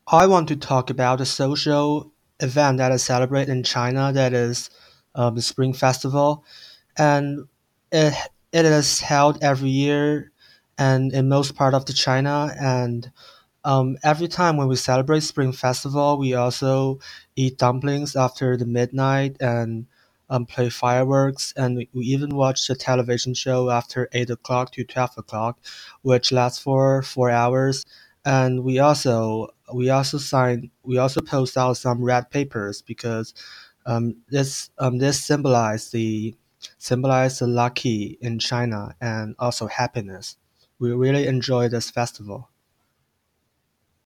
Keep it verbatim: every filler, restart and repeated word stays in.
I want to talk about a social event that is celebrated in China that is um, the Spring Festival. And it, it is held every year and in most part of the China. And um, every time when we celebrate Spring Festival, we also eat dumplings after the midnight and um, play fireworks. And we, we even watch a television show after eight o'clock to twelve o'clock, which lasts for four hours. And we also we also sign we also post out some red papers because um, this um, this symbolize the symbolize the lucky in China and also happiness. We really enjoy this festival.